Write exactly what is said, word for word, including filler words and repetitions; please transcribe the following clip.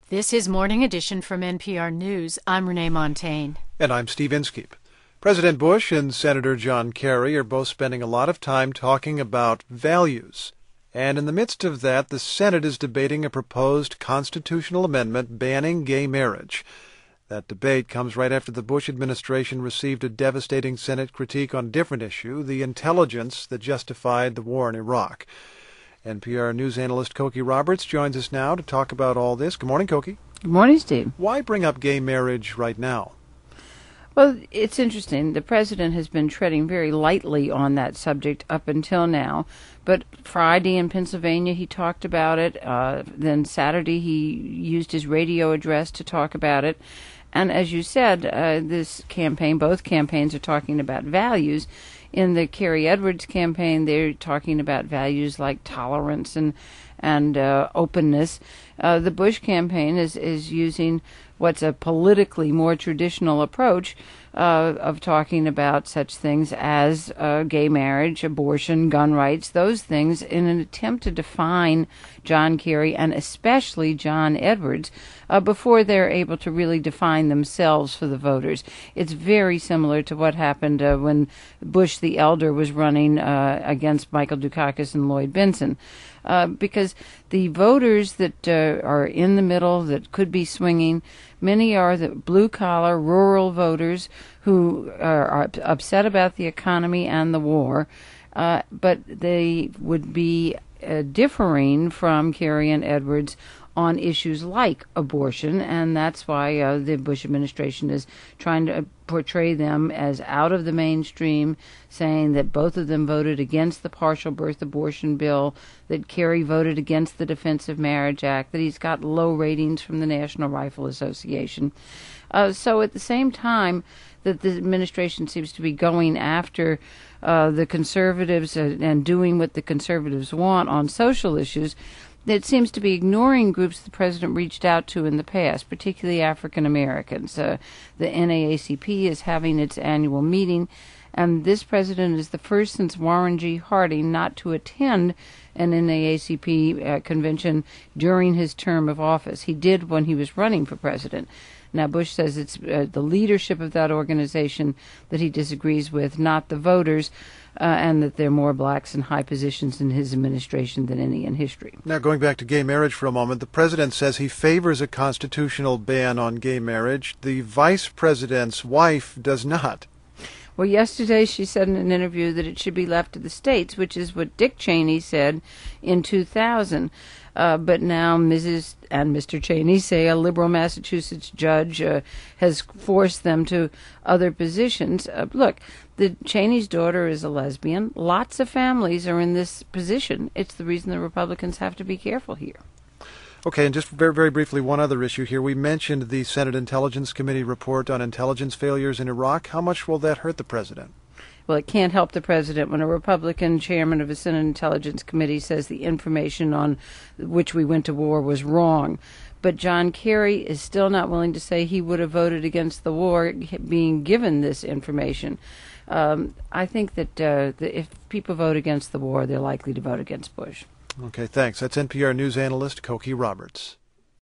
This is Morning Edition from N P R News. I'm Renee Montagne. And I'm Steve Inskeep. President Bush and Senator John Kerry are both spending a lot of time talking about values. And in the midst of that, the Senate is debating a proposed constitutional amendment banning gay marriage. That debate comes right after the Bush administration received a devastating Senate critique on a different issue, the intelligence that justified the war in Iraq. N P R News analyst Cokie Roberts joins us now to talk about all this. Good morning, Cokie. Good morning, Steve. Why bring up gay marriage right now? Well, it's interesting. The president has been treading very lightly on that subject up until now. But Friday in Pennsylvania, he talked about it. Uh, then Saturday, he used his radio address to talk about it. And as you said, uh, this campaign, both campaigns are talking about values. In the Kerry Edwards campaign, they're talking about values like tolerance and and uh, openness. Uh, the Bush campaign is, is using what's a politically more traditional approach uh, of talking about such things as uh, gay marriage, abortion, gun rights, those things in an attempt to define John Kerry and especially John Edwards uh, before they're able to really define themselves for the voters. It's very similar to what happened uh, when Bush the elder was running uh, against Michael Dukakis and Lloyd Bentsen. Uh, because the voters that uh, are in the middle that could be swinging, many are the blue-collar, rural voters who are, are upset about the economy and the war, uh, but they would be uh, differing from Kerry and Edwards on issues like abortion, and that's why uh, the Bush administration is trying to portray them as out of the mainstream, saying that both of them voted against the partial birth abortion bill, that Kerry voted against the Defense of Marriage Act, that he's got low ratings from the National Rifle Association. Uh, so at the same time that the administration seems to be going after uh, the conservatives uh, and doing what the conservatives want on social issues, it seems to be ignoring groups the president reached out to in the past, particularly African Americans. Uh, the N double A C P is having its annual meeting, and this president is the first since Warren G. Harding not to attend an N double A C P uh, convention during his term of office. He did when he was running for president. Now, Bush says it's uh, the leadership of that organization that he disagrees with, not the voters, uh, and that there are more blacks in high positions in his administration than any in history. Now, going back to gay marriage for a moment, the president says he favors a constitutional ban on gay marriage. The vice president's wife does not. Well, yesterday she said in an interview that it should be left to the states, which is what Dick Cheney said in two thousand. Uh, but now Missus and Mister Cheney say a liberal Massachusetts judge uh, has forced them to other positions. Uh, look, the Cheney's daughter is a lesbian. Lots of families are in this position. It's the reason the Republicans have to be careful here. Okay, and just very, very briefly, one other issue here. We mentioned the Senate Intelligence Committee report on intelligence failures in Iraq. How much will that hurt the president? Well, it can't help the president when a Republican chairman of the Senate Intelligence Committee says the information on which we went to war was wrong. But John Kerry is still not willing to say he would have voted against the war being given this information. Um, I think that uh, the, if people vote against the war, they're likely to vote against Bush. Okay, thanks. That's N P R News analyst Cokie Roberts.